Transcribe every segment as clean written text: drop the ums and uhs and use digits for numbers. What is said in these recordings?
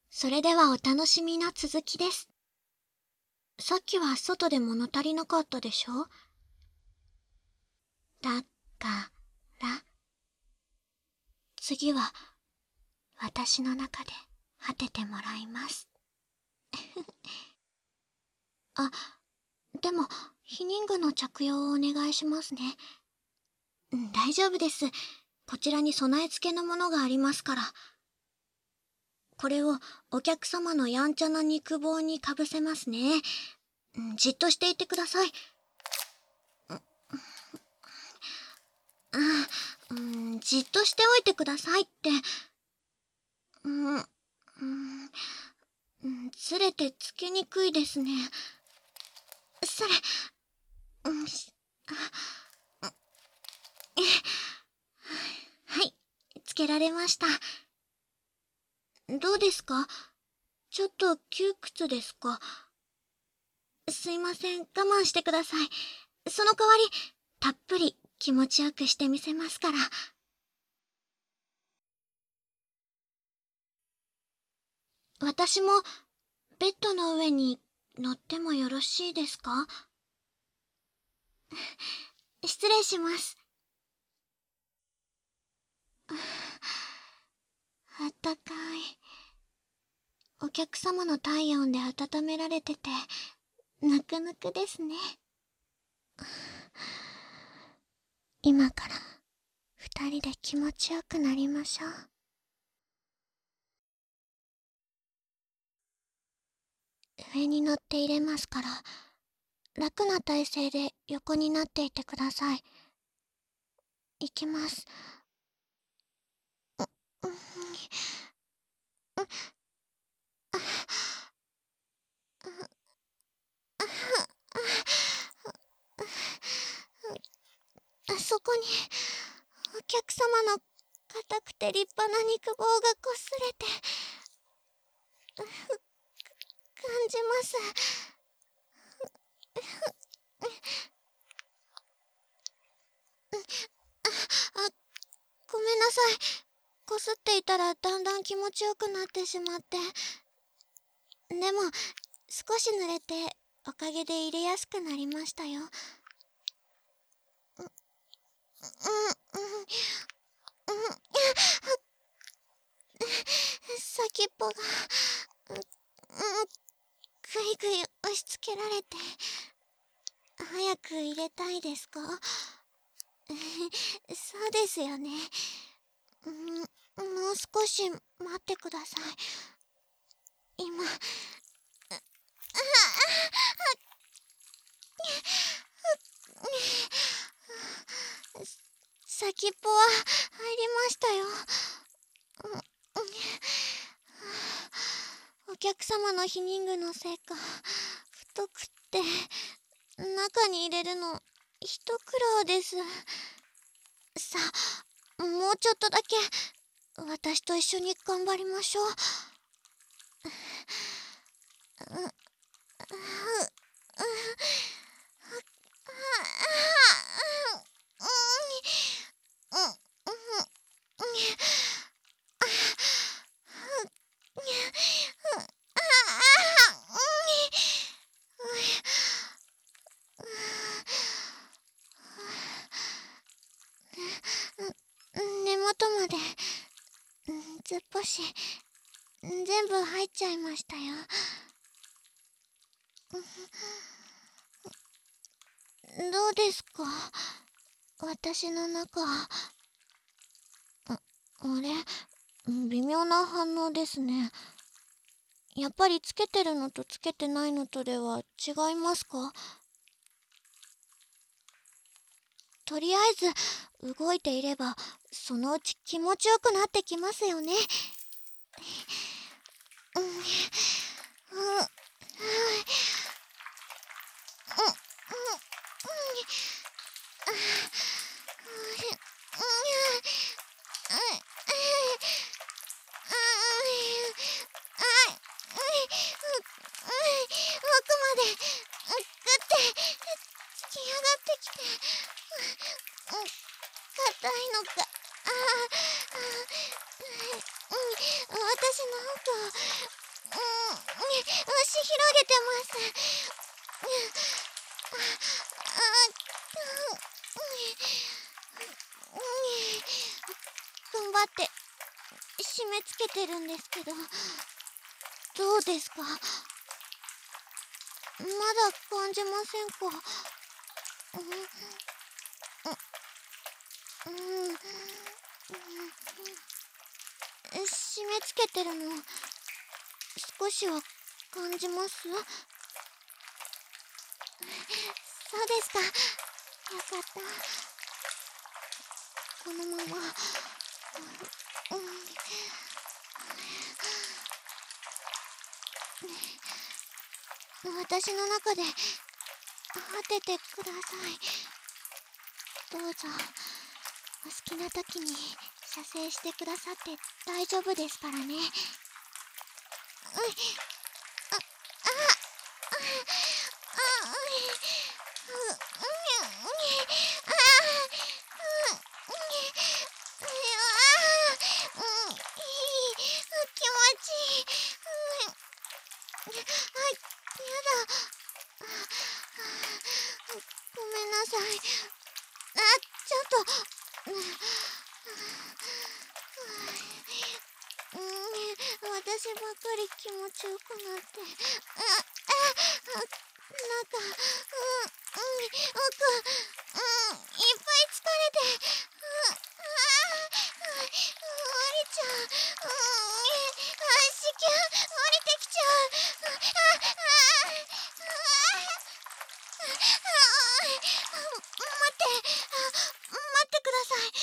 それではお楽しみの続きです。さっきは外で物足りなかったでしょ？だから、次は私の中で果ててもらいます。あ、でも、避妊具の着用をお願いしますね。大丈夫です。こちらに備え付けのものがありますから。これをお客様のやんちゃな肉棒にかぶせますね。じっとしていてください。じっとしておいてくださいって。ずれてつけにくいですね。それ、はい、つけられました。どうですか？ちょっと窮屈ですか？すいません、我慢してください。その代わり、たっぷり気持ちよくしてみせますから。私もベッドの上に乗ってもよろしいですか？失礼します。あったかい。お客様の体温で温められてて、ぬくぬくですね。今から二人で気持ちよくなりましょう。上に乗って入れますから、楽な体勢で横になっていてください。いきます。あそこにお客様の硬くて立派な肉棒がこすれて感じます。ごめんなさい。こすっていたらだんだん気持ちよくなってしまって。でも少し濡れておかげで入れやすくなりましたよ。先っぽがぐいぐい押し付けられて。早く入れたいですか？そうですよね。もう少し待ってください。今、先っぽは入りましたよ。お客様の避妊具のせいか太くって中に入れるの一苦労です。さあ、もうちょっとだけ私と一緒に頑張りましょう。根元までずっぽし全部入っちゃいましたよ。どうですか？私の中。あれ、微妙な反応ですね。やっぱりつけてるのとつけてないのとでは違いますか？とりあえず動いていればそのうち気持ちよくなってきますよね。奥まで突き上がってきて硬いのか。私の足広げてます。踏ん張って締め付けてるんですけど、どうですか？まだ感じませんか？うん、うん、締め付けてるの少しは感じます？そうですか。よかった。このまま、私の中で果ててください。どうぞ、お好きな時に射精してくださって大丈夫ですからね。気持ちいい。やだ。ごめんなさい。ちょっと。私ばっかり気持ちよくなって。なんか、奥、いっぱい疲れて、降りちゃう。子宮、降りてきちゃう。待ってください。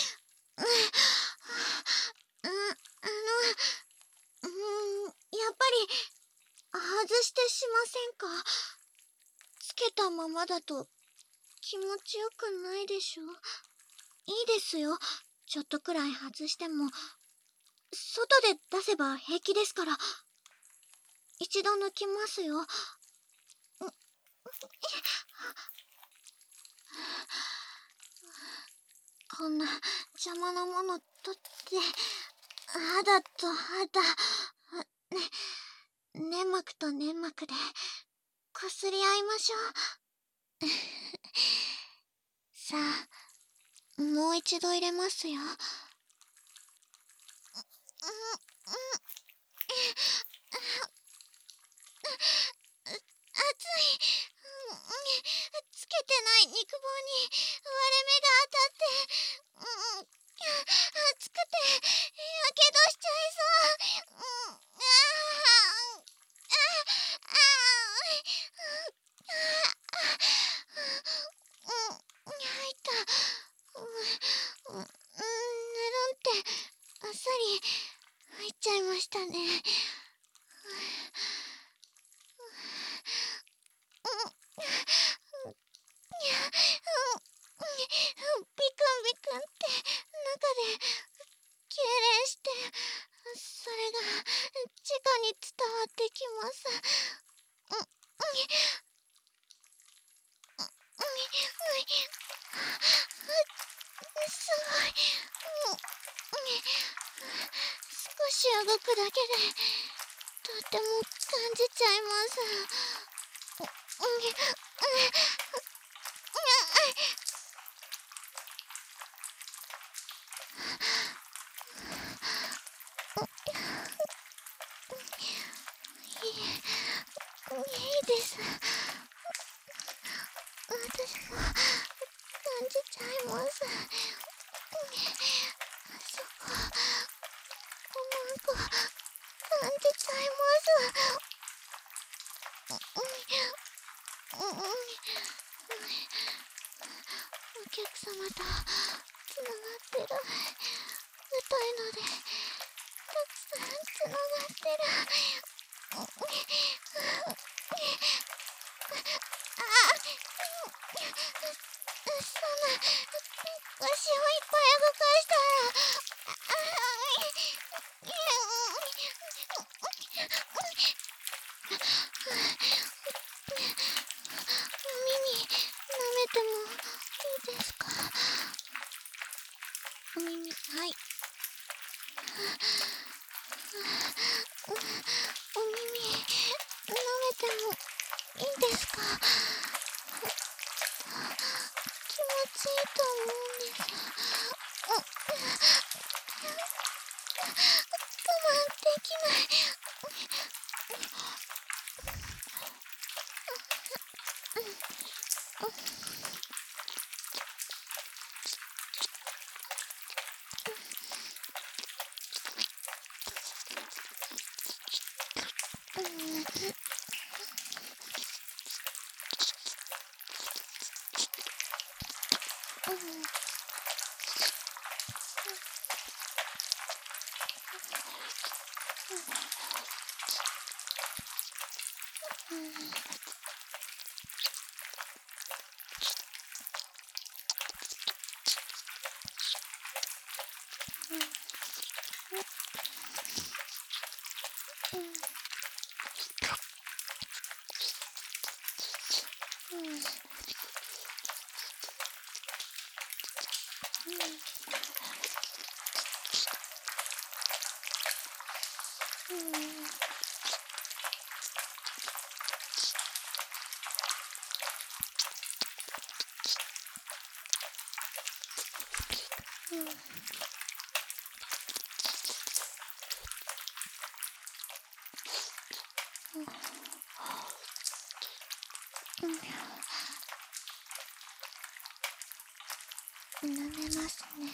やっぱり、外してしませんか？つけたままだと気持ちよくないでしょ？いいですよ。ちょっとくらい外しても、外で出せば平気ですから。一度抜きますよ。こんな邪魔なもの取って、肌と肌、粘膜と粘膜でこすり合いましょう。さあ、もう一度入れますよ。熱い。つけてない肉棒に割れ目が当たって、熱くてやけどしちゃいそう。入った。ぬるんってあっさり入っちゃいましたね。ビクンビクンって中で痙攣して、それが直に伝わってきます。すごい。少し動くだけでとっても感じちゃいます。いいです。私も感じちゃいます。そこ、なんか感じちゃいます。お客様とつながってる。太いのでたくさんつながってる。そんな足をいっぱい動かしたら、耳舐めてもいいですか？お耳、はい。 気持ちいいと思うんです。我慢できない。舐めますね。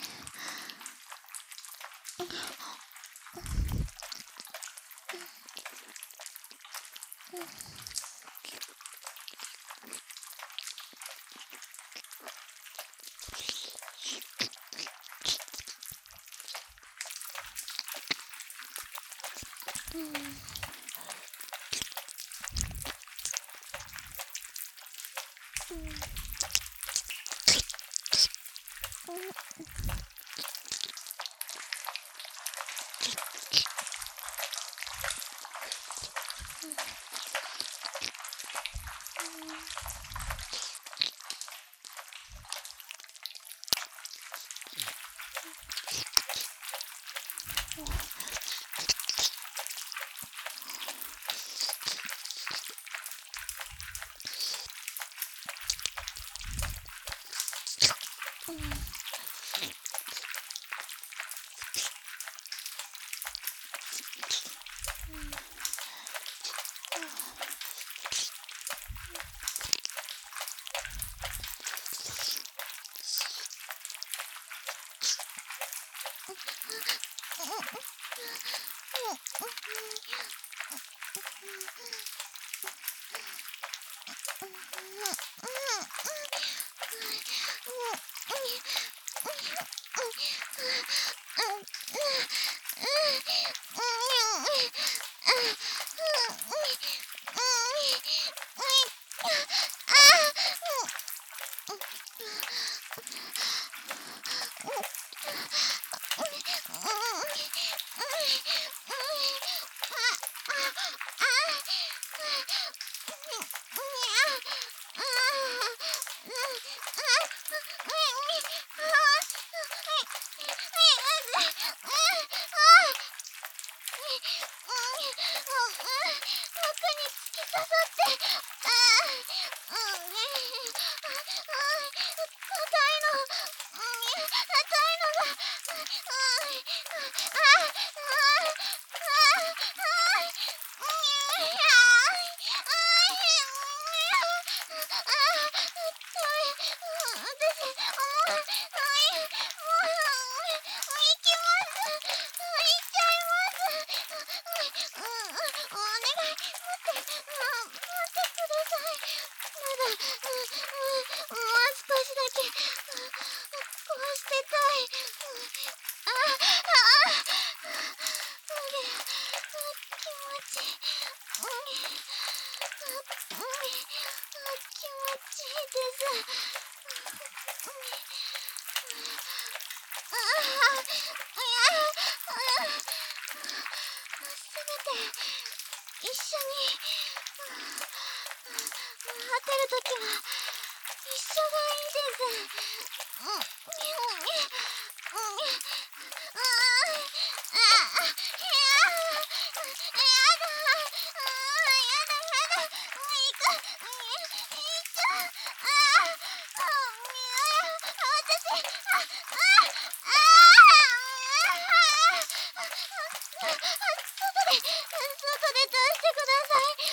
出してください。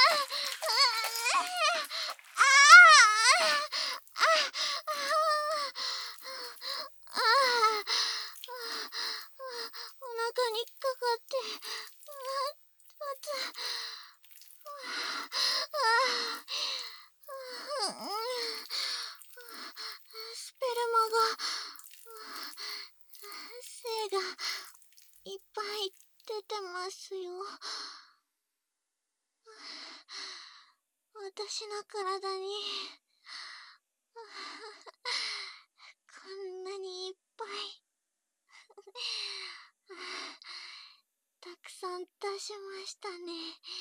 お腹にかかって、スペルマが、精がいっぱい出てますよ。私の体に、こんなにいっぱい。たくさん出しましたね。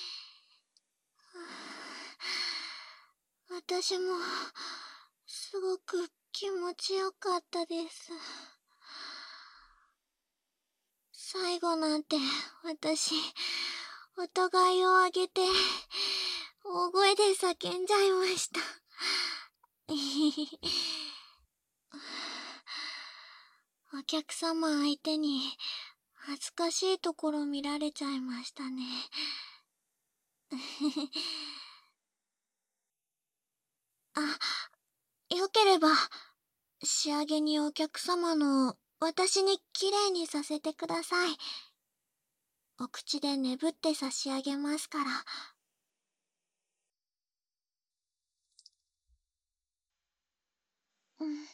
私も、すごく気持ちよかったです。最後なんて、私、お互いをあげて、大声で叫んじゃいました。お客様相手に、恥ずかしいところ見られちゃいましたね。あ、よければ、仕上げにお客様の私にきれいにさせてください。お口で眠って差し上げますから。うん。